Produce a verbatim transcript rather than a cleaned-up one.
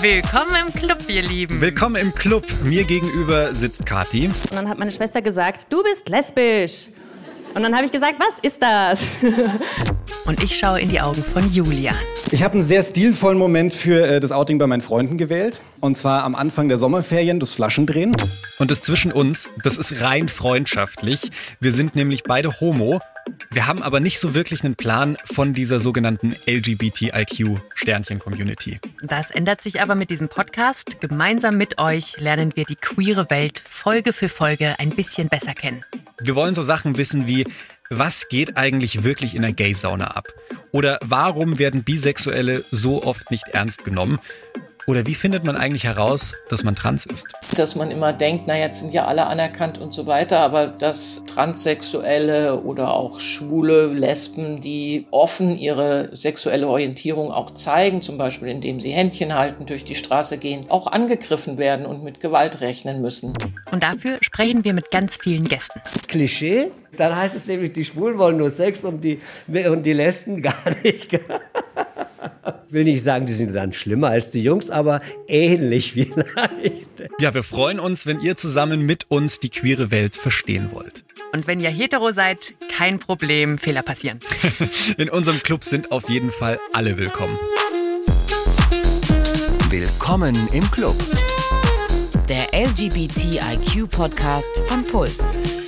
Willkommen im Club, ihr Lieben. Willkommen im Club. Mir gegenüber sitzt Kathi. Und dann hat meine Schwester gesagt, du bist lesbisch. Und dann habe ich gesagt, was ist das? Und ich schaue in die Augen von Julian. Ich habe einen sehr stilvollen Moment für äh, das Outing bei meinen Freunden gewählt. Und zwar am Anfang der Sommerferien, das Flaschendrehen. Und das zwischen uns, das ist rein freundschaftlich. Wir sind nämlich beide homo. Wir haben aber nicht so wirklich einen Plan von dieser sogenannten L G B T I Q-Sternchen-Community. Das ändert sich aber mit diesem Podcast. Gemeinsam mit euch lernen wir die queere Welt Folge für Folge ein bisschen besser kennen. Wir wollen so Sachen wissen wie, was geht eigentlich wirklich in der Gay-Sauna ab? Oder warum werden Bisexuelle so oft nicht ernst genommen? Oder wie findet man eigentlich heraus, dass man trans ist? Dass man immer denkt, na jetzt sind ja alle anerkannt und so weiter, aber dass Transsexuelle oder auch Schwule, Lesben, die offen ihre sexuelle Orientierung auch zeigen, zum Beispiel indem sie Händchen halten, durch die Straße gehen, auch angegriffen werden und mit Gewalt rechnen müssen. Und dafür sprechen wir mit ganz vielen Gästen. Klischee? Dann heißt es nämlich, die Schwulen wollen nur Sex und die, und die Lesben gar nicht. Ich will nicht sagen, die sind dann schlimmer als die Jungs, aber ähnlich vielleicht. Ja, wir freuen uns, wenn ihr zusammen mit uns die queere Welt verstehen wollt. Und wenn ihr hetero seid, kein Problem, Fehler passieren. In unserem Club sind auf jeden Fall alle willkommen. Willkommen im Club. Der L G B T I Q-Podcast von Puls.